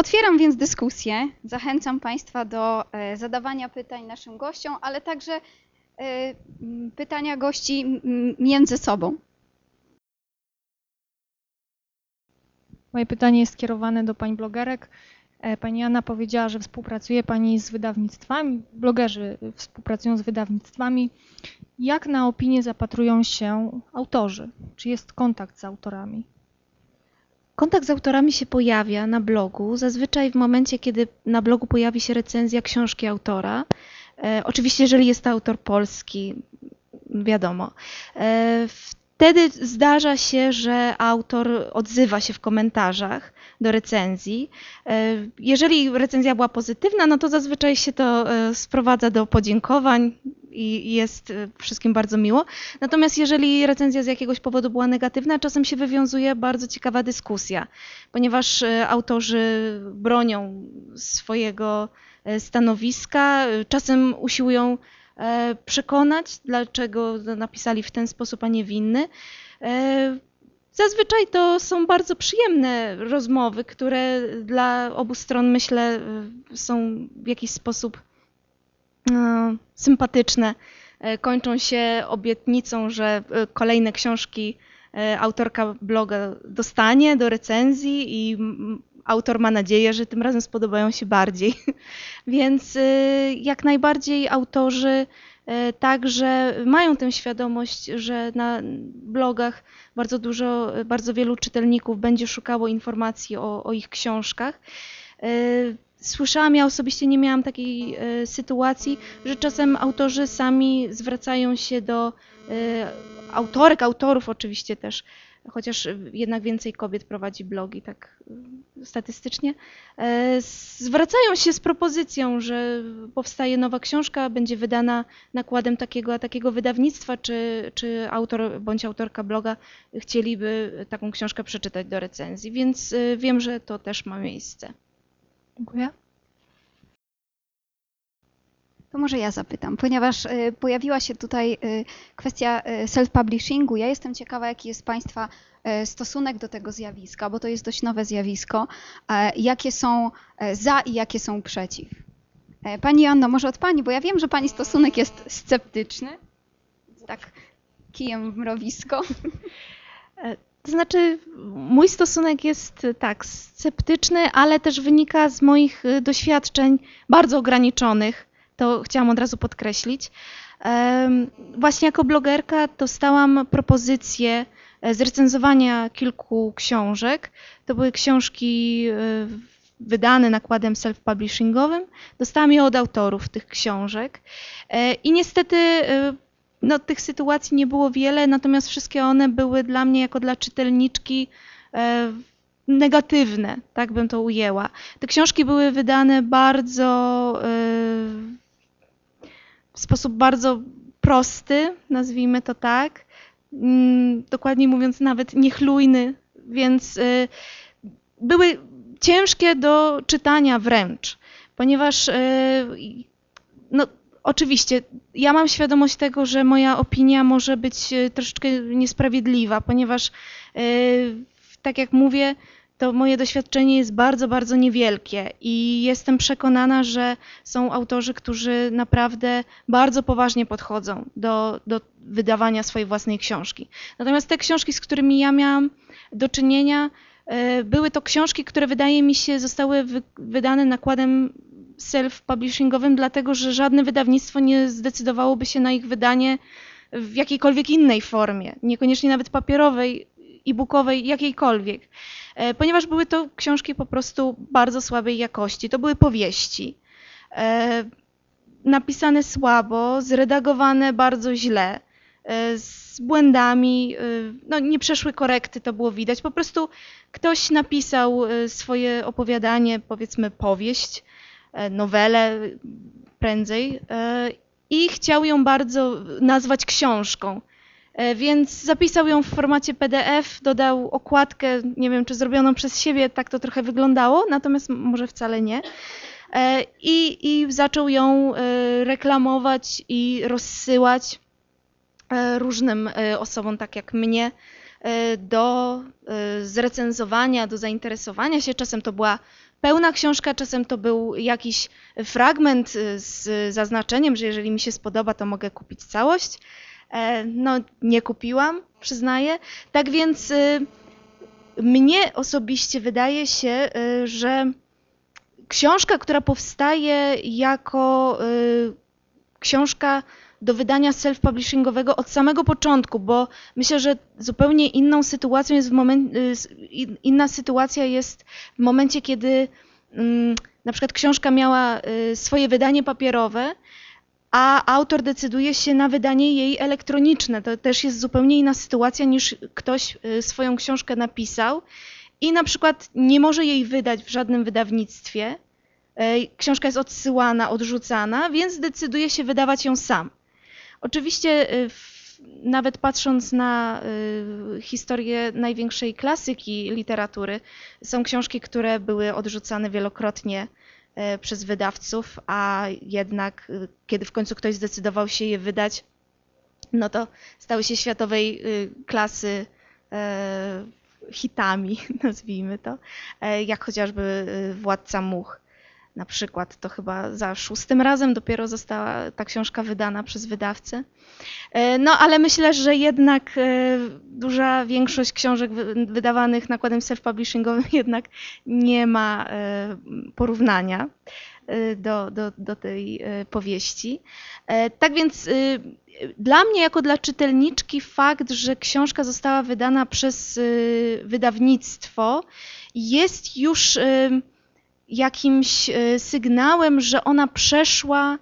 Otwieram więc dyskusję. Zachęcam Państwa do zadawania pytań naszym gościom, ale także pytania gości między sobą. Moje pytanie jest skierowane do pań blogerek. Pani Anna powiedziała, że współpracuje Pani z wydawnictwami, blogerzy współpracują z wydawnictwami. Jak na opinię zapatrują się autorzy? Czy jest kontakt z autorami? Kontakt z autorami się pojawia na blogu, zazwyczaj w momencie, kiedy na blogu pojawi się recenzja książki autora. Oczywiście, jeżeli jest to autor polski, wiadomo. Wtedy zdarza się, że autor odzywa się w komentarzach do recenzji. Jeżeli recenzja była pozytywna, no to zazwyczaj się to sprowadza do podziękowań i jest wszystkim bardzo miło. Natomiast jeżeli recenzja z jakiegoś powodu była negatywna, czasem się wywiązuje bardzo ciekawa dyskusja, ponieważ autorzy bronią swojego stanowiska, czasem usiłują przekonać, dlaczego napisali w ten sposób, a nie w inny. Zazwyczaj to są bardzo przyjemne rozmowy, które dla obu stron, myślę, są w jakiś sposób sympatyczne. Kończą się obietnicą, że kolejne książki autorka bloga dostanie do recenzji i autor ma nadzieję, że tym razem spodobają się bardziej. Więc jak najbardziej autorzy także mają tę świadomość, że na blogach bardzo wielu czytelników będzie szukało informacji o ich książkach. Słyszałam, ja osobiście nie miałam takiej sytuacji, że czasem autorzy sami zwracają się do autorek, autorów oczywiście też, chociaż jednak więcej kobiet prowadzi blogi, tak statystycznie, zwracają się z propozycją, że powstaje nowa książka, będzie wydana nakładem takiego a takiego wydawnictwa, czy autor bądź autorka bloga chcieliby taką książkę przeczytać do recenzji, więc wiem, że to też ma miejsce. Dziękuję. To może ja zapytam, ponieważ pojawiła się tutaj kwestia self-publishingu. Ja jestem ciekawa, jaki jest Państwa stosunek do tego zjawiska, bo to jest dość nowe zjawisko. Jakie są za i jakie są przeciw? Pani Joanno, może od Pani, bo ja wiem, że Pani stosunek jest sceptyczny. Tak kijem w mrowisko. To znaczy, mój stosunek jest tak sceptyczny, ale też wynika z moich doświadczeń bardzo ograniczonych. To chciałam od razu podkreślić. Właśnie jako blogerka dostałam propozycję zrecenzowania kilku książek. To były książki wydane nakładem self-publishingowym. Dostałam je od autorów tych książek. I niestety tych sytuacji nie było wiele, natomiast wszystkie one były dla mnie, jako dla czytelniczki, negatywne, tak bym to ujęła. Te książki były wydane w sposób bardzo prosty, nazwijmy to tak, dokładniej mówiąc nawet niechlujny, więc były ciężkie do czytania wręcz, ponieważ oczywiście ja mam świadomość tego, że moja opinia może być troszeczkę niesprawiedliwa, ponieważ tak jak mówię, to moje doświadczenie jest bardzo, bardzo niewielkie i jestem przekonana, że są autorzy, którzy naprawdę bardzo poważnie podchodzą do wydawania swojej własnej książki. Natomiast te książki, z którymi ja miałam do czynienia, były to książki, które wydaje mi się zostały wydane nakładem self-publishingowym, dlatego że żadne wydawnictwo nie zdecydowałoby się na ich wydanie w jakiejkolwiek innej formie, niekoniecznie nawet papierowej, e-bookowej, jakiejkolwiek. Ponieważ były to książki po prostu bardzo słabej jakości. To były powieści. Napisane słabo, zredagowane bardzo źle, z błędami, nie przeszły korekty, to było widać. Po prostu ktoś napisał swoje opowiadanie, powiedzmy powieść, nowelę prędzej i chciał ją bardzo nazwać książką. Więc zapisał ją w formacie PDF, dodał okładkę, nie wiem czy zrobioną przez siebie, tak to trochę wyglądało, natomiast może wcale nie. I zaczął ją reklamować i rozsyłać różnym osobom, tak jak mnie, do zrecenzowania, do zainteresowania się. Czasem to była pełna książka, czasem to był jakiś fragment z zaznaczeniem, że jeżeli mi się spodoba, to mogę kupić całość. No, nie kupiłam, przyznaję. Tak więc mnie osobiście wydaje się, że książka, która powstaje jako książka do wydania self-publishingowego od samego początku, bo myślę, że zupełnie inną sytuacją jest inna sytuacja jest w momencie, kiedy na przykład książka miała swoje wydanie papierowe, a autor decyduje się na wydanie jej elektroniczne. To też jest zupełnie inna sytuacja, niż ktoś swoją książkę napisał i na przykład nie może jej wydać w żadnym wydawnictwie. Książka jest odsyłana, odrzucana, więc decyduje się wydawać ją sam. Oczywiście nawet patrząc na historię największej klasyki literatury, są książki, które były odrzucane wielokrotnie przez wydawców, a jednak kiedy w końcu ktoś zdecydował się je wydać, no to stały się światowej klasy hitami, nazwijmy to, jak chociażby Władca Much. Na przykład to chyba za 6. razem dopiero została ta książka wydana przez wydawcę. No ale myślę, że jednak duża większość książek wydawanych nakładem self-publishingowym jednak nie ma porównania do tej powieści. Tak więc dla mnie, jako dla czytelniczki, fakt, że książka została wydana przez wydawnictwo, jest już jakimś sygnałem, że ona przeszła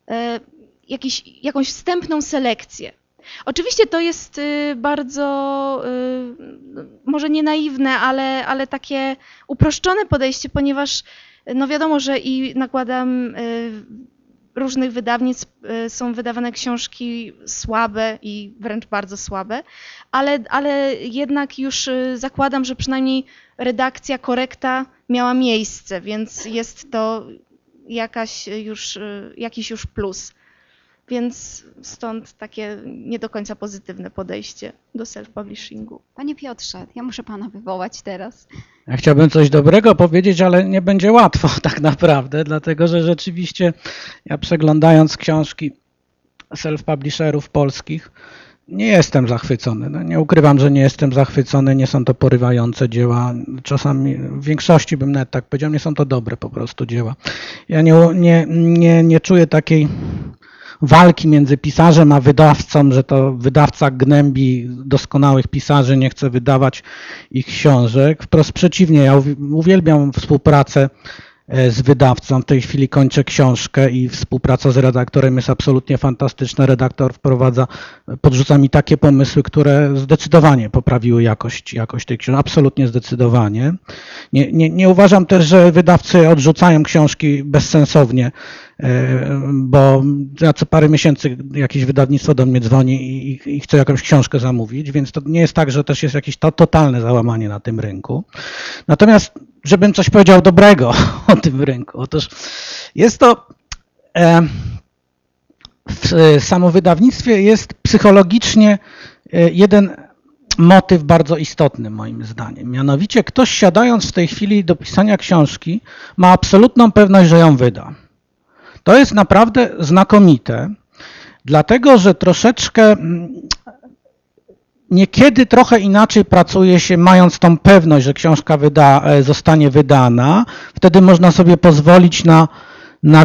jakąś wstępną selekcję. Oczywiście to jest bardzo, może nie naiwne, ale takie uproszczone podejście, ponieważ no wiadomo, że i nakładem różnych wydawnictw są wydawane książki słabe i wręcz bardzo słabe, ale jednak już zakładam, że przynajmniej redakcja, korekta miała miejsce, więc jest to jakiś już plus. Więc stąd takie nie do końca pozytywne podejście do self-publishingu. Panie Piotrze, ja muszę pana wywołać teraz. Ja chciałbym coś dobrego powiedzieć, ale nie będzie łatwo tak naprawdę, dlatego że rzeczywiście ja przeglądając książki self-publisherów polskich nie jestem zachwycony. No, nie ukrywam, że nie jestem zachwycony, nie są to porywające dzieła. Czasami, w większości bym nawet tak powiedział, nie są to dobre po prostu dzieła. Ja nie czuję takiej walki między pisarzem a wydawcą, że to wydawca gnębi doskonałych pisarzy, nie chce wydawać ich książek. Wprost przeciwnie, ja uwielbiam współpracę z wydawcą. W tej chwili kończę książkę i współpraca z redaktorem jest absolutnie fantastyczna. Redaktor podrzuca mi takie pomysły, które zdecydowanie poprawiły jakość tej książki. Absolutnie zdecydowanie. Nie uważam też, że wydawcy odrzucają książki bezsensownie, bo co parę miesięcy jakieś wydawnictwo do mnie dzwoni i chce jakąś książkę zamówić, więc to nie jest tak, że też jest jakieś totalne załamanie na tym rynku. Natomiast żebym coś powiedział dobrego o tym rynku. Otóż jest to w samowydawnictwie jest psychologicznie jeden motyw bardzo istotny moim zdaniem. Mianowicie ktoś siadając w tej chwili do pisania książki ma absolutną pewność, że ją wyda. To jest naprawdę znakomite, dlatego że troszeczkę niekiedy trochę inaczej pracuje się, mając tą pewność, że książka zostanie wydana. Wtedy można sobie pozwolić na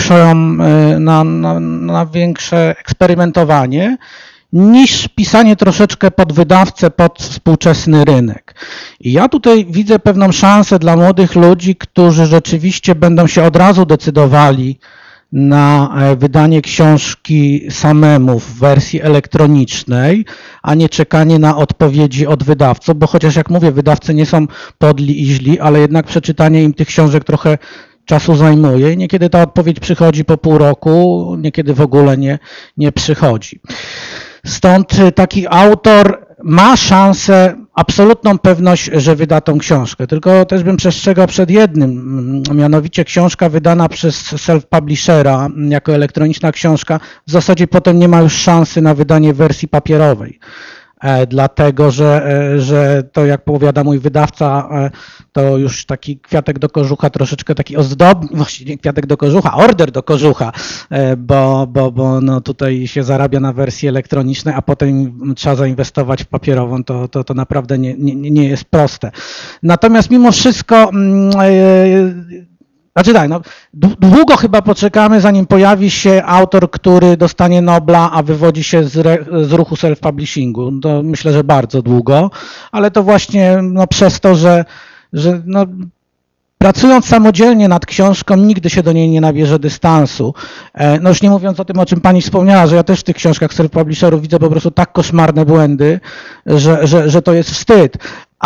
większe eksperymentowanie, niż pisanie troszeczkę pod wydawcę, pod współczesny rynek. I ja tutaj widzę pewną szansę dla młodych ludzi, którzy rzeczywiście będą się od razu decydowali na wydanie książki samemu w wersji elektronicznej, a nie czekanie na odpowiedzi od wydawców, bo chociaż jak mówię, wydawcy nie są podli i źli, ale jednak przeczytanie im tych książek trochę czasu zajmuje i niekiedy ta odpowiedź przychodzi po pół roku, niekiedy w ogóle nie przychodzi. Stąd taki autor ma szansę, absolutną pewność, że wyda tą książkę. Tylko też bym przestrzegał przed jednym, mianowicie książka wydana przez self-publishera jako elektroniczna książka w zasadzie potem nie ma już szansy na wydanie w wersji papierowej. dlatego że to, jak powiada mój wydawca, to już taki kwiatek do kożucha, troszeczkę taki ozdobny, właściwie nie kwiatek do kożucha, order do kożucha, bo no tutaj się zarabia na wersji elektronicznej, a potem trzeba zainwestować w papierową, to naprawdę nie jest proste. Natomiast mimo wszystko, znaczy tak, no, długo chyba poczekamy, zanim pojawi się autor, który dostanie Nobla, a wywodzi się z ruchu self-publishingu. To myślę, że bardzo długo, ale to właśnie no, przez to, że no, pracując samodzielnie nad książką, nigdy się do niej nie nabierze dystansu. No już nie mówiąc o tym, o czym pani wspomniała, że ja też w tych książkach self-publisherów widzę po prostu tak koszmarne błędy, że to jest wstyd.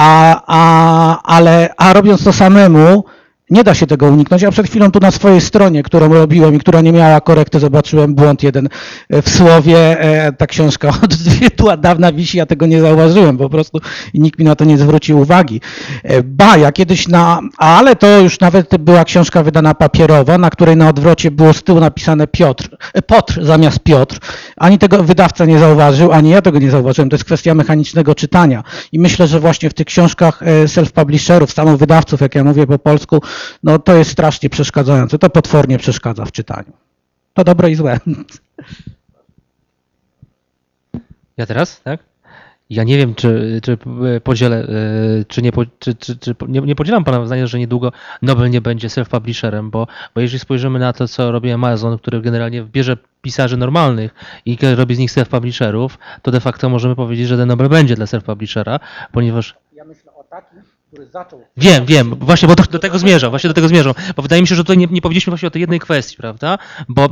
A robiąc to samemu, nie da się tego uniknąć. Ja przed chwilą tu na swojej stronie, którą robiłem i która nie miała korekty, zobaczyłem błąd jeden w słowie. Ta książka od dawna wisi, ja tego nie zauważyłem po prostu i nikt mi na to nie zwrócił uwagi. Ja kiedyś ale to już nawet była książka wydana papierowo, na której na odwrocie było z tyłu napisane Potr zamiast Piotr. Ani tego wydawca nie zauważył, ani ja tego nie zauważyłem. To jest kwestia mechanicznego czytania. I myślę, że właśnie w tych książkach self-publisherów, samowydawców, jak ja mówię po polsku, no to jest strasznie przeszkadzające, to potwornie przeszkadza w czytaniu. To dobre i złe. Ja teraz, tak? Ja nie wiem, czy podzielę, czy nie podzielam pana zdania, że niedługo Nobel nie będzie self-publisherem, bo jeżeli spojrzymy na to, co robi Amazon, który generalnie bierze pisarzy normalnych i robi z nich self-publisherów, to de facto możemy powiedzieć, że ten Nobel będzie dla self-publishera, ponieważ... Ja myślę o takim, który zaczął... Wiem, właśnie, bo do tego zmierzam, bo wydaje mi się, że tutaj nie powiedzieliśmy właśnie o tej jednej kwestii, prawda, bo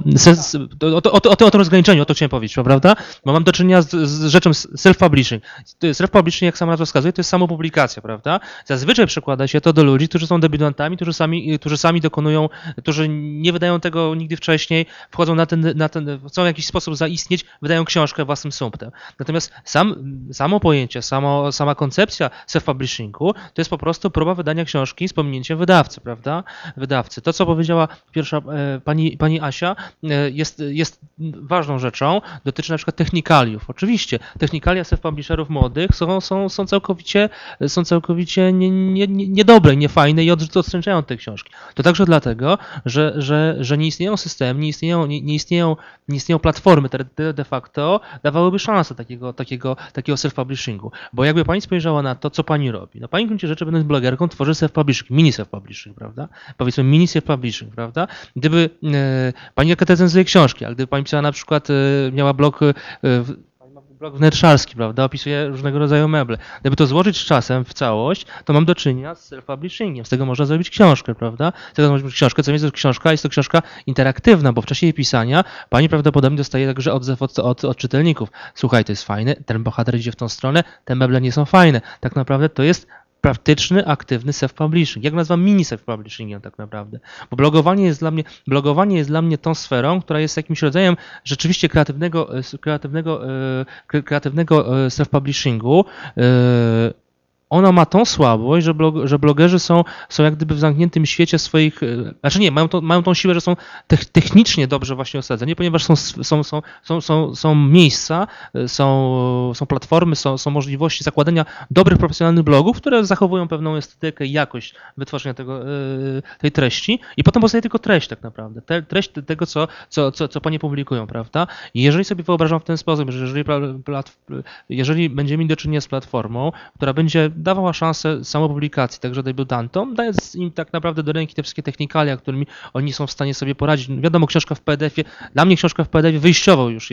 o tym rozgraniczeniu, o to chciałem powiedzieć, prawda, bo mam do czynienia z rzeczą self-publishing. Self-publishing, jak sama nazwa wskazuje, to jest samopublikacja, prawda, zazwyczaj przekłada się to do ludzi, którzy są debiutantami, którzy sami dokonują, którzy nie wydają tego nigdy wcześniej, wchodzą chcą w jakiś sposób zaistnieć, wydają książkę własnym sumptem. Natomiast samo pojęcie, sama koncepcja self-publishingu to jest po prostu próba wydania książki z pominięciem wydawcy, prawda? Wydawcy. To, co powiedziała pierwsza pani Asia, jest ważną rzeczą, dotyczy na przykład technikaliów. Oczywiście, technikalia self-publisherów młodych są całkowicie niedobre, niefajne i odstręczają te książki. To także dlatego, że nie istnieją systemy, nie istnieją platformy, które de facto dawałyby szansę takiego self-publishingu. Bo jakby pani spojrzała na to, co pani robi, no pani w gruncie rzeczy, będąc blogerką, tworzy self-publishing, mini self-publishing, prawda? Powiedzmy mini self-publishing, prawda? Gdyby pani recenzuje książki, a gdyby pani pisała na przykład, miała blog wnętrzarski, prawda, opisuje różnego rodzaju meble. Gdyby to złożyć z czasem w całość, to mam do czynienia z self-publishingiem. Z tego można zrobić książkę, prawda? Z tego można zrobić książkę, co jest to książka interaktywna, bo w czasie jej pisania pani prawdopodobnie dostaje także odzew od czytelników. Słuchaj, to jest fajne, ten bohater idzie w tą stronę, te meble nie są fajne. Tak naprawdę to jest praktyczny, aktywny self-publishing. Jak nazywam mini self-publishingiem tak naprawdę. Bo blogowanie jest dla mnie tą sferą, która jest jakimś rodzajem rzeczywiście kreatywnego self-publishingu. Ona ma tą słabość, że blogerzy są jak gdyby w zamkniętym świecie swoich, znaczy nie, mają tą siłę, że są technicznie dobrze właśnie osadzeni, ponieważ są miejsca, są platformy, są możliwości zakładania dobrych, profesjonalnych blogów, które zachowują pewną estetykę i jakość wytworzenia tej treści i potem powstaje tylko treść tak naprawdę, treść tego, co panie publikują, prawda? I jeżeli sobie wyobrażam w ten sposób, że jeżeli będziemy mieli do czynienia z platformą, która będzie dawała szansę samopublikacji, także debiutantom, dając im tak naprawdę do ręki te wszystkie technikalia, którymi oni są w stanie sobie poradzić. Wiadomo, książka w PDF-ie, dla mnie książka w PDF wyjściowo już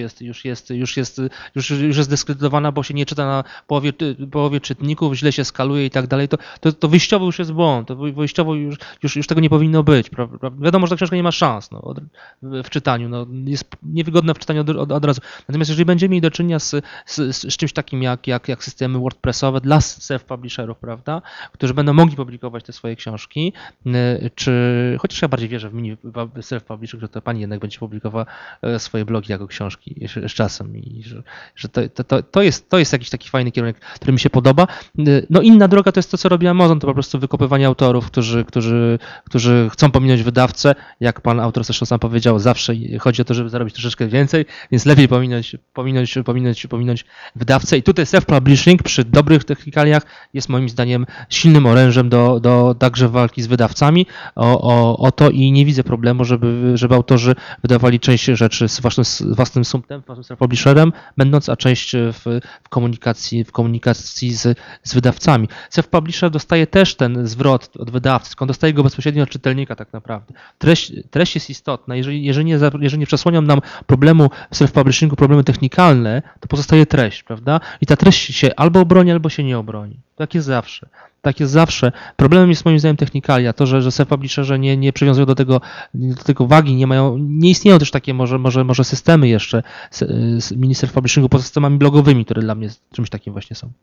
jest dyskredytowana, bo się nie czyta na połowie czytników, źle się skaluje i tak dalej. To wyjściowo już jest błąd, to wyjściowo już tego nie powinno być. Wiadomo, że ta książka nie ma szans w czytaniu, jest niewygodna w czytaniu od razu. Natomiast jeżeli będziemy mieli do czynienia z czymś takim jak systemy WordPressowe dla self-publisherów, self-publisherów, prawda, którzy będą mogli publikować te swoje książki, chociaż ja bardziej wierzę w mini self-publishing, że to pani jednak będzie publikowała swoje blogi jako książki z czasem i że to jest jakiś taki fajny kierunek, który mi się podoba. No inna droga to jest to, co robi Amazon, to po prostu wykopywanie autorów, którzy chcą pominąć wydawcę, jak pan autor zresztą sam powiedział, zawsze chodzi o to, żeby zarobić troszeczkę więcej, więc lepiej pominąć wydawcę i tutaj self-publishing przy dobrych technikaliach jest moim zdaniem silnym orężem do także walki z wydawcami o to i nie widzę problemu, żeby autorzy wydawali część rzeczy z własnym sumptem, własnym self-publisherem, będąc, a część w komunikacji z wydawcami. Self-publisher dostaje też ten zwrot od wydawcy, on dostaje go bezpośrednio od czytelnika tak naprawdę. Treść jest istotna. Jeżeli nie przesłanią nam problemu w self-publishingu, problemy technikalne, to pozostaje treść, prawda? I ta treść się albo obroni, albo się nie obroni. Tak jest zawsze. Tak jest zawsze. Problemem jest moim zdaniem technikalia, to, że self-publisherzy nie przywiązują do tego wagi, nie istnieją też takie może systemy jeszcze mini self-publishingu poza systemami blogowymi, które dla mnie czymś takim właśnie są.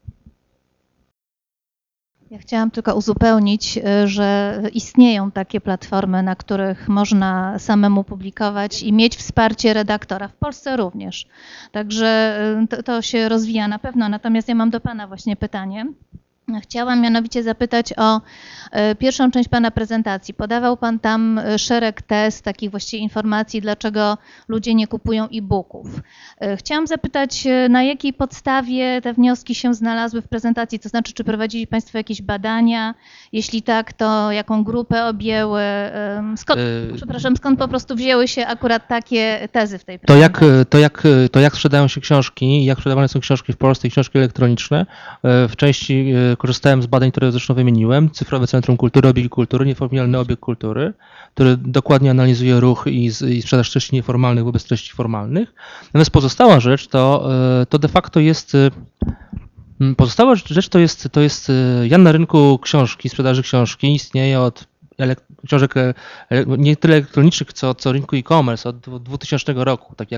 Ja chciałam tylko uzupełnić, że istnieją takie platformy, na których można samemu publikować i mieć wsparcie redaktora. W Polsce również. Także to się rozwija na pewno. Natomiast ja mam do pana właśnie pytanie. Chciałam mianowicie zapytać o pierwszą część pana prezentacji. Podawał pan tam szereg tez, takich właściwie informacji, dlaczego ludzie nie kupują e-booków. Chciałam zapytać, na jakiej podstawie te wnioski się znalazły w prezentacji, to znaczy, czy prowadzili państwo jakieś badania? Jeśli tak, to jaką grupę objęły? Skąd po prostu wzięły się akurat takie tezy w tej prezentacji? To jak sprzedają się książki, jak sprzedawane są książki w Polsce i książki elektroniczne, w części korzystałem z badań, które zresztą wymieniłem. Cyfrowe Centrum Kultury, Obieg Kultury, nieformalny obieg kultury, który dokładnie analizuje ruch i sprzedaż treści nieformalnych wobec treści formalnych. Natomiast pozostała rzecz to de facto jest... Pozostała rzecz to jest ja na rynku książki, sprzedaży książki istnieje od książek nie tyle elektronicznych, co rynku e-commerce od 2000 roku. Tak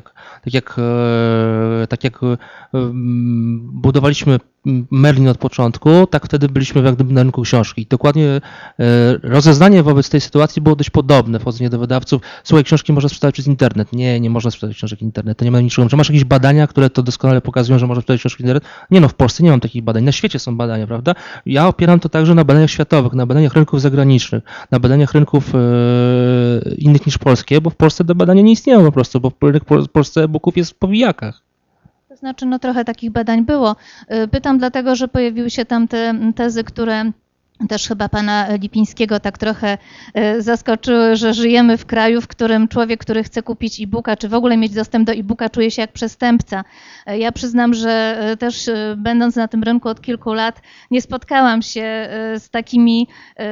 jak budowaliśmy Merlin od początku, tak wtedy byliśmy jak gdyby na rynku książki. I dokładnie rozeznanie wobec tej sytuacji było dość podobne. Wchodzenie do wydawców, słuchaj, książki można sprzedać przez internet. Nie można sprzedać książek internet. To nie ma niczego. Czy masz jakieś badania, które to doskonale pokazują, że można sprzedać książki internet? Nie no, w Polsce nie mam takich badań. Na świecie są badania, prawda? Ja opieram to także na badaniach światowych, na badaniach rynków zagranicznych, na badaniach rynków innych niż polskie, bo w Polsce te badania nie istnieją po prostu, bo w Polsce e-booków jest w powijakach. To znaczy, no trochę takich badań było. Pytam dlatego, że pojawiły się tam te tezy, które też chyba pana Lipińskiego tak trochę zaskoczyły, że żyjemy w kraju, w którym człowiek, który chce kupić e-booka, czy w ogóle mieć dostęp do e-booka, czuje się jak przestępca. Ja przyznam, że też będąc na tym rynku od kilku lat, nie spotkałam się z takimi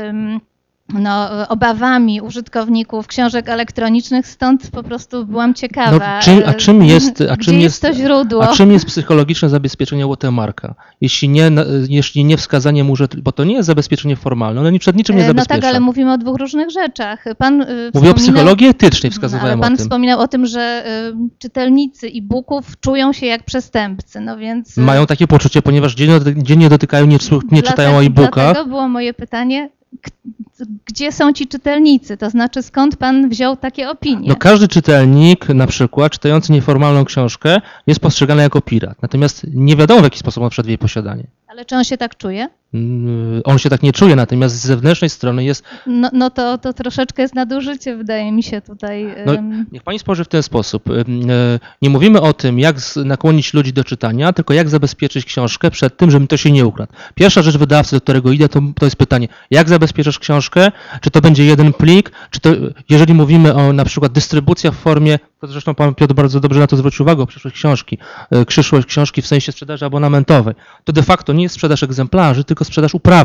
obawami użytkowników książek elektronicznych, stąd po prostu byłam ciekawa. Czym jest to źródło? A czym jest psychologiczne zabezpieczenie watermarka? Jeśli nie wskazanie mu, bo to nie jest zabezpieczenie formalne, ono przed niczym nie zabezpiecza. No tak, ale mówimy o dwóch różnych rzeczach. Mówię o psychologii etycznej, wskazywałem o tym. Pan wspominał o tym, że czytelnicy e-booków czują się jak przestępcy, no więc... Mają takie poczucie, ponieważ dziennie dotykają, nie czytają o e-bookach. Dlatego było moje pytanie, gdzie są ci czytelnicy? To znaczy, skąd pan wziął takie opinie? No każdy czytelnik, na przykład czytający nieformalną książkę, jest postrzegany jako pirat. Natomiast nie wiadomo, w jaki sposób on wszedł w jej posiadanie. Ale czy on się tak czuje? On się tak nie czuje, natomiast z zewnętrznej strony jest... No to troszeczkę jest nadużycie, wydaje mi się tutaj. No, niech pani spojrzy w ten sposób. Nie mówimy o tym, jak nakłonić ludzi do czytania, tylko jak zabezpieczyć książkę przed tym, żeby to się nie ukradł. Pierwsza rzecz wydawcy, do którego idę, to jest pytanie, jak zabezpieczasz książkę? Czy to będzie jeden plik? Czy to, jeżeli mówimy o na przykład dystrybucja w formie, to zresztą pan Piotr bardzo dobrze na to zwrócił uwagę, przyszłość książki w sensie sprzedaży abonamentowej, to de facto nie jest sprzedaż egzemplarzy, tylko sprzedaż uprawnień.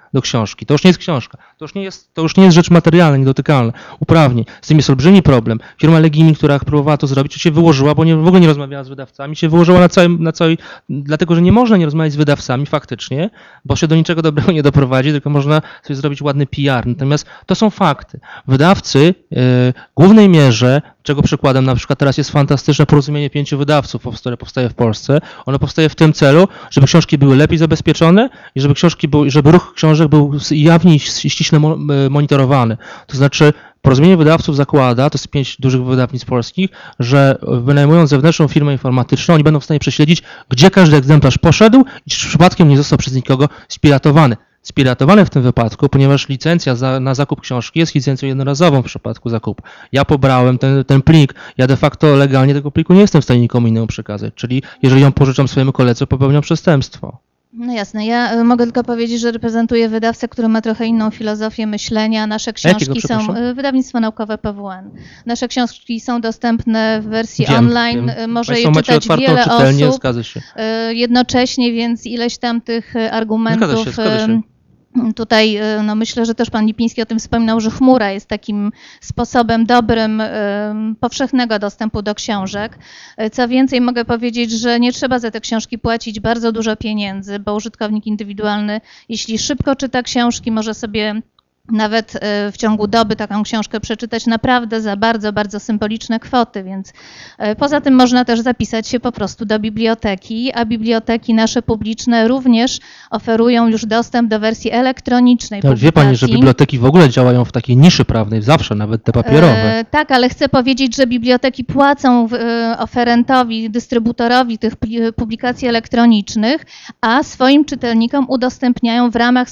do książki. To już nie jest książka. To już nie jest rzecz materialna, niedotykalna. Uprawnień. Z tym jest olbrzymi problem. Firma Legimi, która próbowała to zrobić, to się wyłożyła, bo w ogóle nie rozmawiała z wydawcami, się wyłożyła dlatego że nie można nie rozmawiać z wydawcami faktycznie, bo się do niczego dobrego nie doprowadzi, tylko można sobie zrobić ładny PR. Natomiast to są fakty. Wydawcy w głównej mierze, czego przykładem na przykład teraz jest fantastyczne porozumienie 5 wydawców, które powstaje w Polsce. Ono powstaje w tym celu, żeby książki były lepiej zabezpieczone i żeby ruch książek był jawniej i ściśle monitorowany. To znaczy porozumienie wydawców zakłada, to jest 5 dużych wydawnictw polskich, że wynajmując zewnętrzną firmę informatyczną, oni będą w stanie prześledzić, gdzie każdy egzemplarz poszedł i czy przypadkiem nie został przez nikogo spiratowany. Spiratowany w tym wypadku, ponieważ licencja na zakup książki jest licencją jednorazową w przypadku zakupu. Ja pobrałem ten plik, ja de facto legalnie tego pliku nie jestem w stanie nikomu innemu przekazać, czyli jeżeli ją pożyczam swojemu koledze, popełniam przestępstwo. No jasne, ja mogę tylko powiedzieć, że reprezentuję wydawcę, który ma trochę inną filozofię myślenia. Nasze książki są, wydawnictwo naukowe PWN. Nasze książki są dostępne w wersji online, może je czytać wiele osób zgadza się. Jednocześnie, więc ileś tam tych argumentów... Zgadza się. Tutaj no myślę, że też pan Lipiński o tym wspominał, że chmura jest takim sposobem dobrym powszechnego dostępu do książek. Co więcej, mogę powiedzieć, że nie trzeba za te książki płacić bardzo dużo pieniędzy, bo użytkownik indywidualny, jeśli szybko czyta książki, może sobie nawet w ciągu doby taką książkę przeczytać naprawdę za bardzo, bardzo symboliczne kwoty, więc poza tym można też zapisać się po prostu do biblioteki, a biblioteki nasze publiczne również oferują już dostęp do wersji elektronicznej publikacji. Wie pani, że biblioteki w ogóle działają w takiej niszy prawnej zawsze, nawet te papierowe. Tak, ale chcę powiedzieć, że biblioteki płacą oferentowi, dystrybutorowi tych publikacji elektronicznych, a swoim czytelnikom udostępniają w ramach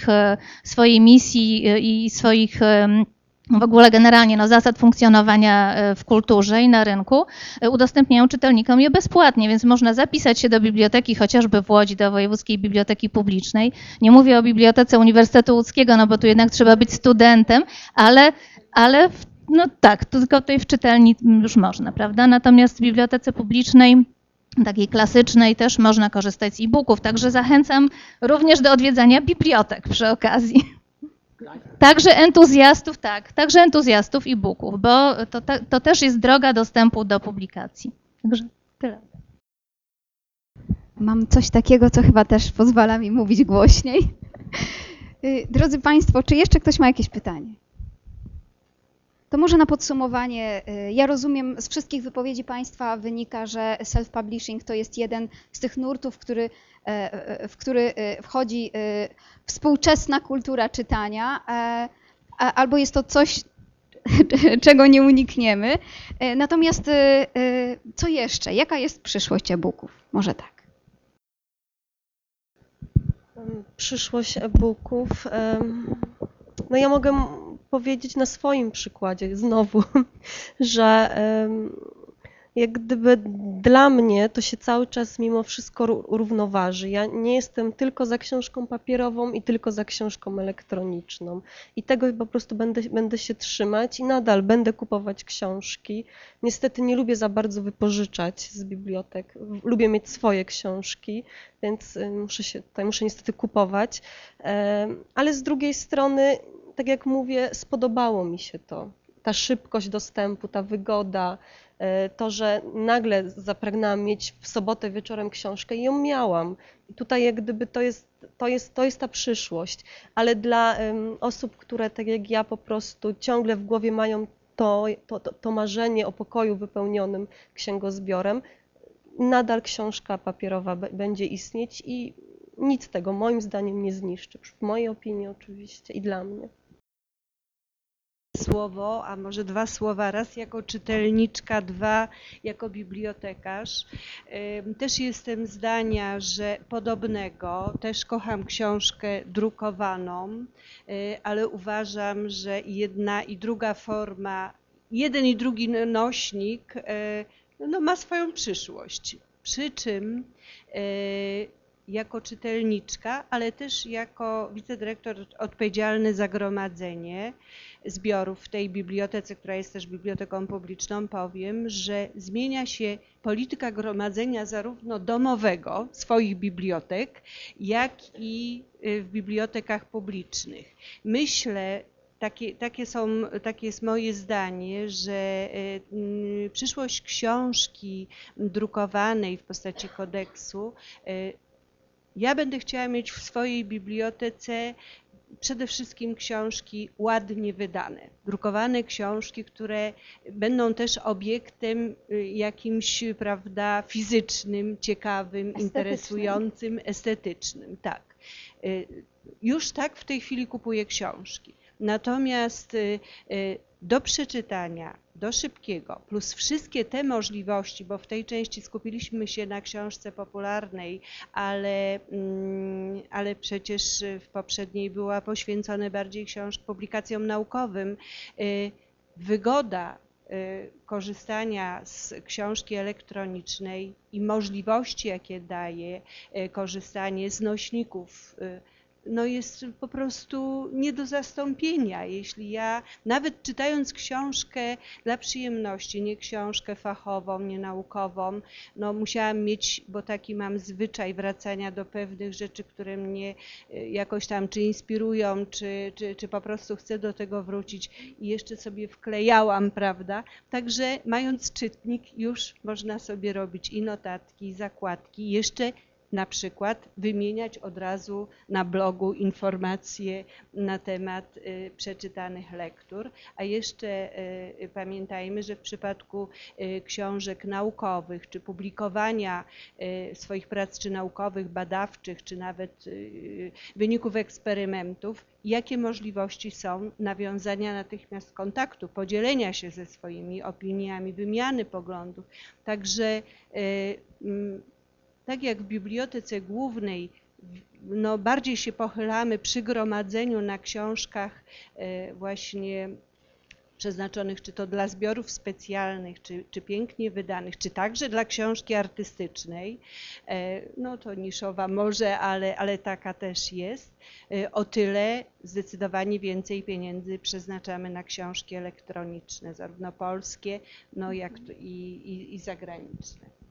swojej misji i swoich w ogóle generalnie zasad funkcjonowania w kulturze i na rynku, udostępniają czytelnikom je bezpłatnie, więc można zapisać się do biblioteki, chociażby w Łodzi, do Wojewódzkiej Biblioteki Publicznej. Nie mówię o Bibliotece Uniwersytetu Łódzkiego, no bo tu jednak trzeba być studentem, ale no tak, tylko tutaj w czytelni już można, prawda? Natomiast w Bibliotece Publicznej takiej klasycznej też można korzystać z e-booków, także zachęcam również do odwiedzania bibliotek przy okazji. Także entuzjastów e-booków, bo to też jest droga dostępu do publikacji. Także tyle. Mam coś takiego, co chyba też pozwala mi mówić głośniej. Drodzy Państwo, czy jeszcze ktoś ma jakieś pytanie? To może na podsumowanie, ja rozumiem, z wszystkich wypowiedzi Państwa wynika, że self-publishing to jest jeden z tych nurtów, w który wchodzi współczesna kultura czytania, albo jest to coś, czego nie unikniemy. Natomiast co jeszcze? Jaka jest przyszłość e-booków? Może tak. Przyszłość e-booków. No ja mogę powiedzieć na swoim przykładzie znowu, że jak gdyby dla mnie to się cały czas mimo wszystko równoważy. Ja nie jestem tylko za książką papierową i tylko za książką elektroniczną. I tego po prostu będę się trzymać i nadal będę kupować książki. Niestety nie lubię za bardzo wypożyczać z bibliotek. Lubię mieć swoje książki, więc muszę niestety kupować. Ale z drugiej strony, tak jak mówię, spodobało mi się to. Ta szybkość dostępu, ta wygoda, to, że nagle zapragnęłam mieć w sobotę wieczorem książkę i ją miałam. I tutaj jak gdyby to jest ta przyszłość. Ale dla osób, które tak jak ja po prostu ciągle w głowie mają to marzenie o pokoju wypełnionym księgozbiorem, nadal książka papierowa będzie istnieć i nic tego moim zdaniem nie zniszczy. W mojej opinii oczywiście i dla mnie. Słowo, a może 2 słowa, raz jako czytelniczka, 2 jako bibliotekarz. Też jestem zdania, że podobnego, też kocham książkę drukowaną, ale uważam, że jedna i druga forma, jeden i drugi nośnik ma swoją przyszłość. Przy czym jako czytelniczka, ale też jako wicedyrektor odpowiedzialny za gromadzenie zbiorów w tej bibliotece, która jest też biblioteką publiczną, powiem, że zmienia się polityka gromadzenia zarówno domowego, swoich bibliotek, jak i w bibliotekach publicznych. Myślę, takie jest moje zdanie, że przyszłość książki drukowanej w postaci kodeksu, ja będę chciała mieć w swojej bibliotece przede wszystkim książki ładnie wydane, drukowane książki, które będą też obiektem jakimś, prawda, fizycznym, ciekawym, interesującym, estetycznym. Tak. Już tak w tej chwili kupuję książki. Natomiast do przeczytania, do szybkiego, plus wszystkie te możliwości, bo w tej części skupiliśmy się na książce popularnej, ale przecież w poprzedniej była poświęcona bardziej publikacjom naukowym. Wygoda korzystania z książki elektronicznej i możliwości, jakie daje korzystanie z nośników, no jest po prostu nie do zastąpienia. Jeśli ja, nawet czytając książkę dla przyjemności, nie książkę fachową, nie naukową, no musiałam mieć, bo taki mam zwyczaj wracania do pewnych rzeczy, które mnie jakoś tam czy inspirują, czy po prostu chcę do tego wrócić i jeszcze sobie wklejałam, prawda? Także mając czytnik już można sobie robić i notatki, i zakładki, jeszcze na przykład wymieniać od razu na blogu informacje na temat przeczytanych lektur, a jeszcze pamiętajmy, że w przypadku książek naukowych, czy publikowania swoich prac, czy naukowych, badawczych, czy nawet wyników eksperymentów, jakie możliwości są nawiązania natychmiast kontaktu, podzielenia się ze swoimi opiniami, wymiany poglądów. Także tak jak w bibliotece głównej, no bardziej się pochylamy przy gromadzeniu na książkach właśnie przeznaczonych czy to dla zbiorów specjalnych, czy pięknie wydanych, czy także dla książki artystycznej, no to niszowa może, ale taka też jest, o tyle zdecydowanie więcej pieniędzy przeznaczamy na książki elektroniczne, zarówno polskie, no jak i zagraniczne.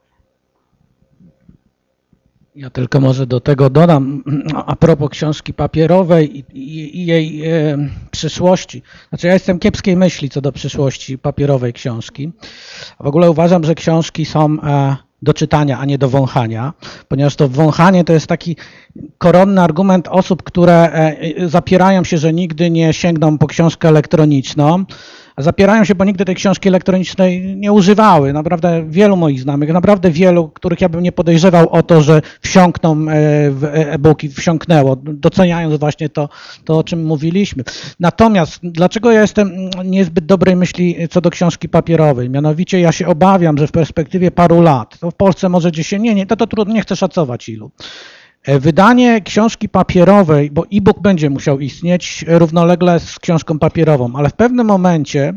Ja tylko może do tego dodam, a propos książki papierowej i jej przyszłości. Znaczy ja jestem kiepskiej myśli co do przyszłości papierowej książki. W ogóle uważam, że książki są do czytania, a nie do wąchania, ponieważ to wąchanie to jest taki koronny argument osób, które zapierają się, że nigdy nie sięgną po książkę elektroniczną, a zapierają się, bo nigdy tej książki elektronicznej nie używały. Naprawdę wielu moich znajomych, naprawdę wielu, których ja bym nie podejrzewał o to, że wsiąkną w e-booki, wsiąknęło, doceniając właśnie to, o czym mówiliśmy. Natomiast dlaczego ja jestem niezbyt dobrej myśli co do książki papierowej? Mianowicie ja się obawiam, że w perspektywie paru lat, to w Polsce może 10, to trudno, nie chcę szacować ilu. Wydanie książki papierowej, bo e-book będzie musiał istnieć równolegle z książką papierową, ale w pewnym momencie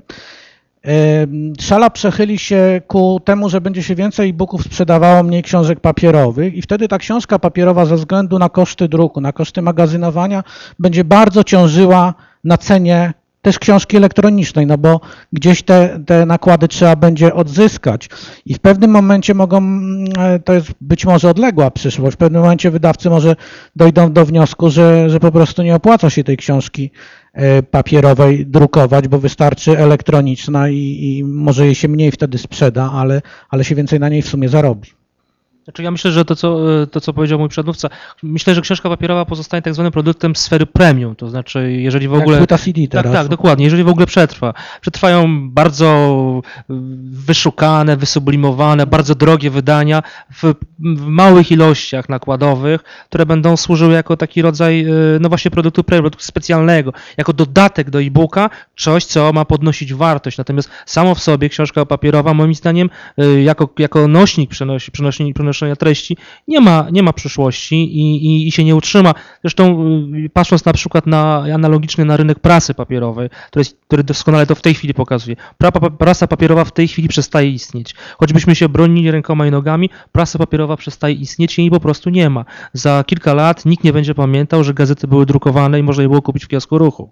szala przechyli się ku temu, że będzie się więcej e-booków sprzedawało, mniej książek papierowych i wtedy ta książka papierowa ze względu na koszty druku, na koszty magazynowania będzie bardzo ciążyła na cenie też książki elektronicznej, no bo gdzieś te nakłady trzeba będzie odzyskać i w pewnym momencie to jest być może odległa przyszłość, w pewnym momencie wydawcy może dojdą do wniosku, że po prostu nie opłaca się tej książki papierowej drukować, bo wystarczy elektroniczna i może jej się mniej wtedy sprzeda, ale się więcej na niej w sumie zarobi. Znaczy ja myślę, że to, co powiedział mój przedmówca, myślę, że książka papierowa pozostanie tak zwanym produktem sfery premium, to znaczy jeżeli w ogóle... Jak płyta CD teraz. Tak, dokładnie, jeżeli w ogóle przetrwa. Przetrwają bardzo wyszukane, wysublimowane, bardzo drogie wydania w małych ilościach nakładowych, które będą służyły jako taki rodzaj, no właśnie produktu premium, produktu specjalnego, jako dodatek do e-booka, coś, co ma podnosić wartość. Natomiast samo w sobie książka papierowa, moim zdaniem, jako nośnik przenoszenia zamieszczenia treści nie ma przyszłości i się nie utrzyma. Zresztą patrząc na przykład analogicznie na rynek prasy papierowej, który doskonale to w tej chwili pokazuje. Prasa papierowa w tej chwili przestaje istnieć. Choćbyśmy się bronili rękoma i nogami, prasa papierowa przestaje istnieć i jej po prostu nie ma. Za kilka lat nikt nie będzie pamiętał, że gazety były drukowane i można je było kupić w kiosku Ruchu.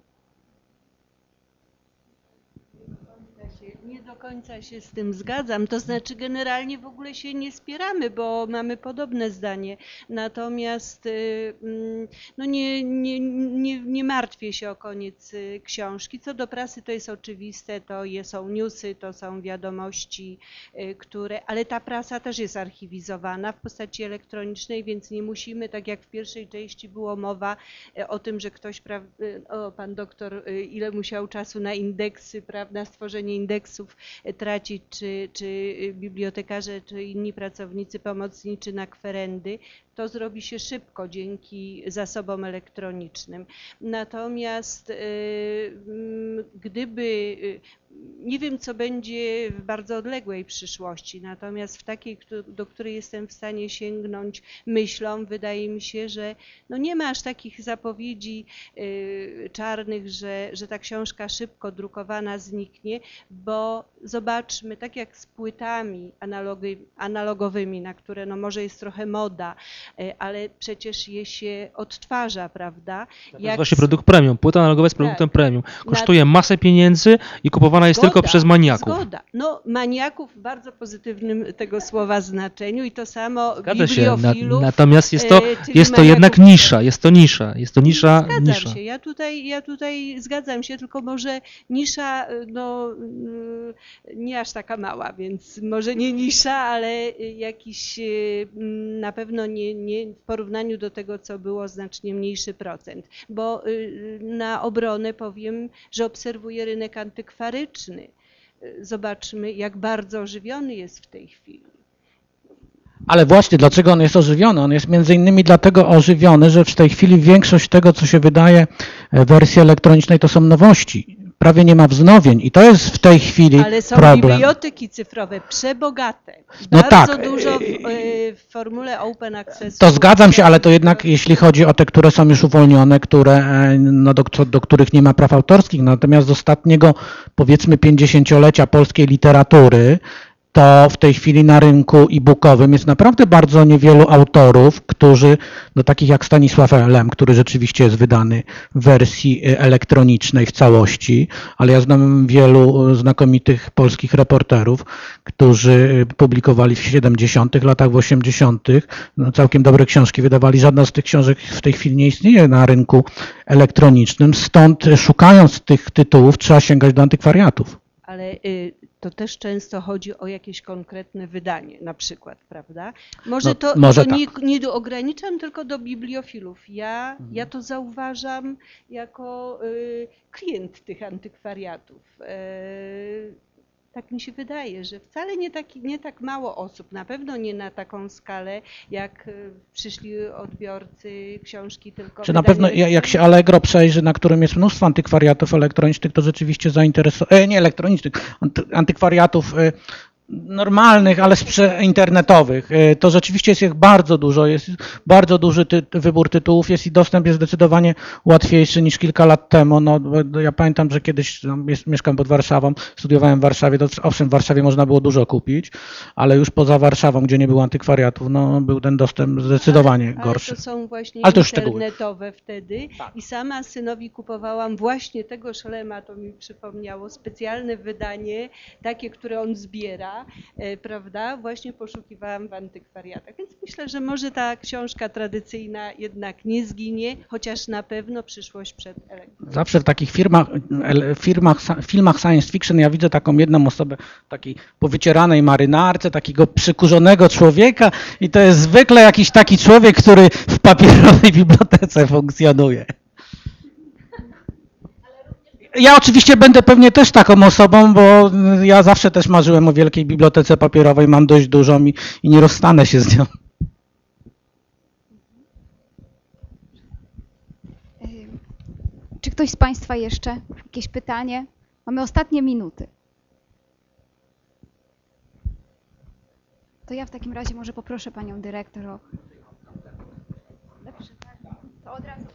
Nie do końca się z tym zgadzam, to znaczy generalnie w ogóle się nie spieramy, bo mamy podobne zdanie. Natomiast no nie martwię się o koniec książki. Co do prasy, to jest oczywiste, są newsy, to są wiadomości, ale ta prasa też jest archiwizowana w postaci elektronicznej, więc nie musimy, tak jak w pierwszej części było mowa o tym, że ktoś, pan doktor, ile musiał czasu na indeksy, na stworzenie indeksów tracić, czy bibliotekarze, czy inni pracownicy pomocniczy na kwerendy, to zrobi się szybko dzięki zasobom elektronicznym. Natomiast gdyby, nie wiem co będzie w bardzo odległej przyszłości, natomiast w takiej, do której jestem w stanie sięgnąć myślą, wydaje mi się, że no nie ma aż takich zapowiedzi czarnych, że ta książka szybko drukowana zniknie, bo zobaczmy, tak jak z płytami analogowymi, na które no może jest trochę moda, ale przecież je się odtwarza, prawda? To jest właśnie produkt premium. Płyta analogowa jest produktem premium. Kosztuje masę pieniędzy i kupowana jest tylko przez maniaków. Zgoda. No maniaków w bardzo pozytywnym tego słowa znaczeniu i to samo Zgadza się. bibliofilów. Natomiast jest to jednak nisza. Jest to nisza. Zgadzam się. Ja tutaj zgadzam się, tylko może nisza no nie aż taka mała, więc może nie nisza, ale jakiś na pewno nie w porównaniu do tego, co było, znacznie mniejszy procent. Bo na obronę powiem, że obserwuję rynek antykwaryczny. Zobaczmy, jak bardzo ożywiony jest w tej chwili. Ale właśnie, dlaczego on jest ożywiony? On jest między innymi dlatego ożywiony, że w tej chwili większość tego, co się wydaje w wersji elektronicznej, to są nowości. Prawie nie ma wznowień i to jest w tej chwili ale są problem. Biblioteki cyfrowe przebogate. No bardzo tak. dużo w formule open accessu. To zgadzam się, ale to jednak jeśli chodzi o te, które są już uwolnione, no do których nie ma praw autorskich, natomiast z ostatniego powiedzmy 50-lecia polskiej literatury, to w tej chwili na rynku e-bookowym jest naprawdę bardzo niewielu autorów, którzy, no takich jak Stanisław Lem, który rzeczywiście jest wydany w wersji elektronicznej w całości, ale ja znam wielu znakomitych polskich reporterów, którzy publikowali w 70., latach w 80., no całkiem dobre książki wydawali. Żadna z tych książek w tej chwili nie istnieje na rynku elektronicznym, stąd szukając tych tytułów trzeba sięgać do antykwariatów. Ale to też często chodzi o jakieś konkretne wydanie, na przykład, prawda? Może tak. Nie ograniczam tylko do bibliofilów. Ja to zauważam jako klient tych antykwariatów. Tak mi się wydaje, że wcale nie tak mało osób, na pewno nie na taką skalę, jak przyszli odbiorcy książki tylko. Czy na pewno jak się Allegro przejrzy, na którym jest mnóstwo antykwariatów elektronicznych, to rzeczywiście nie elektronicznych, antykwariatów normalnych, ale internetowych, to rzeczywiście jest ich bardzo dużo, jest bardzo duży wybór tytułów, jest i dostęp jest zdecydowanie łatwiejszy niż kilka lat temu. No, ja pamiętam, że kiedyś mieszkam pod Warszawą, studiowałem w Warszawie, to owszem w Warszawie można było dużo kupić, ale już poza Warszawą, gdzie nie było antykwariatów, no, był ten dostęp zdecydowanie gorszy. Ale to są właśnie ale to internetowe wtedy i sama synowi kupowałam właśnie tego Szlema, to mi przypomniało, specjalne wydanie, takie, które on zbiera, prawda, właśnie poszukiwałam w antykwariatach, więc myślę, że może ta książka tradycyjna jednak nie zginie, chociaż na pewno przyszłość przed elektroniką. Zawsze w takich filmach science fiction ja widzę taką jedną osobę, takiej powycieranej marynarce, takiego przykurzonego człowieka i to jest zwykle jakiś taki człowiek, który w papierowej bibliotece funkcjonuje. Ja oczywiście będę pewnie też taką osobą, bo ja zawsze też marzyłem o wielkiej bibliotece papierowej, mam dość dużą i nie rozstanę się z nią. Czy ktoś z Państwa jeszcze? Jakieś pytanie? Mamy ostatnie minuty. To ja w takim razie może poproszę panią dyrektor o... To od razu.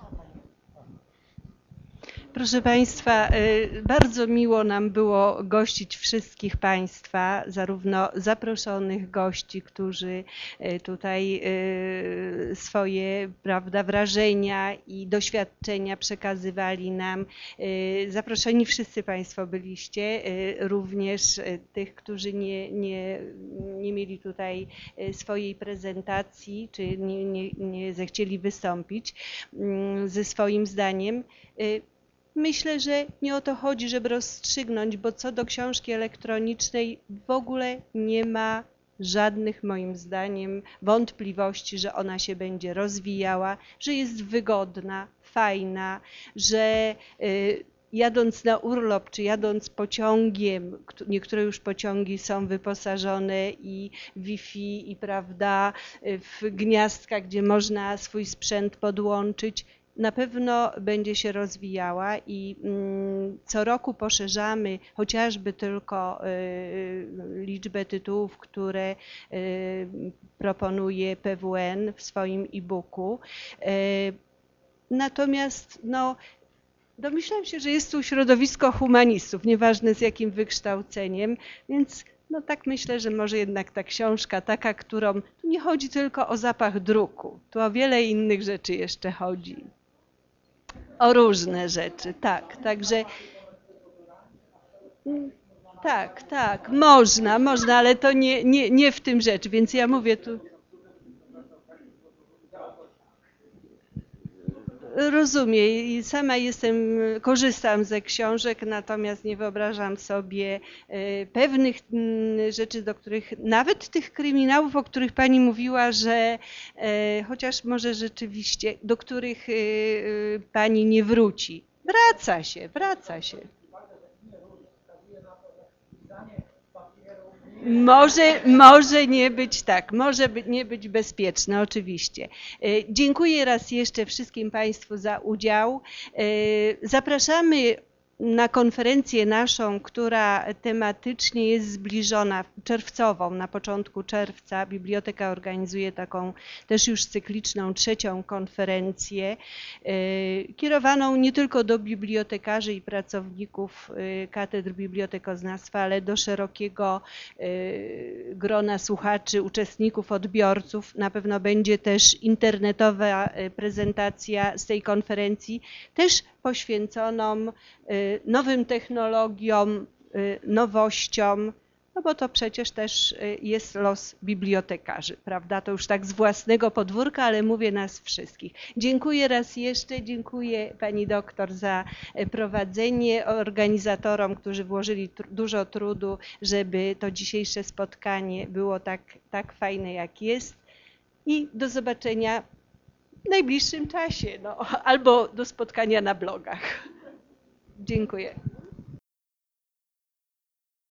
Proszę Państwa, bardzo miło nam było gościć wszystkich Państwa, zarówno zaproszonych gości, którzy tutaj swoje, prawda, wrażenia i doświadczenia przekazywali nam. Zaproszeni wszyscy Państwo byliście, również tych, którzy nie mieli tutaj swojej prezentacji, czy nie zechcieli wystąpić ze swoim zdaniem. Myślę, że nie o to chodzi, żeby rozstrzygnąć, bo co do książki elektronicznej w ogóle nie ma żadnych, moim zdaniem, wątpliwości, że ona się będzie rozwijała, że jest wygodna, fajna, że jadąc na urlop czy jadąc pociągiem, niektóre już pociągi są wyposażone i Wi-Fi i, prawda, w gniazdka, gdzie można swój sprzęt podłączyć, na pewno będzie się rozwijała i co roku poszerzamy chociażby tylko liczbę tytułów, które proponuje PWN w swoim e-booku. Natomiast domyślam się, że jest tu środowisko humanistów, nieważne z jakim wykształceniem, więc tak myślę, że może jednak ta książka taka, którą tu nie chodzi tylko o zapach druku, tu o wiele innych rzeczy jeszcze chodzi. O różne rzeczy, tak, także tak, można, ale to nie w tym rzecz, więc ja mówię tu. Rozumiem i sama korzystam ze książek, natomiast nie wyobrażam sobie pewnych rzeczy, do których, nawet tych kryminałów, o których pani mówiła, że chociaż może rzeczywiście, do których pani nie wróci. Wraca się. Może nie być tak, może nie być bezpieczne, oczywiście. Dziękuję raz jeszcze wszystkim Państwu za udział. Zapraszamy na konferencję naszą, która tematycznie jest zbliżona, czerwcową, na początku czerwca. Biblioteka organizuje taką też już cykliczną, 3. konferencję, kierowaną nie tylko do bibliotekarzy i pracowników katedr bibliotekoznawstwa, ale do szerokiego grona słuchaczy, uczestników, odbiorców. Na pewno będzie też internetowa prezentacja z tej konferencji, też poświęconą nowym technologiom, nowościom, bo to przecież też jest los bibliotekarzy, prawda? To już tak z własnego podwórka, ale mówię nas wszystkich. Dziękuję raz jeszcze, dziękuję pani doktor za prowadzenie, organizatorom, którzy włożyli dużo trudu, żeby to dzisiejsze spotkanie było tak fajne, jak jest, i do zobaczenia w najbliższym czasie, albo do spotkania na blogach. Dziękuję.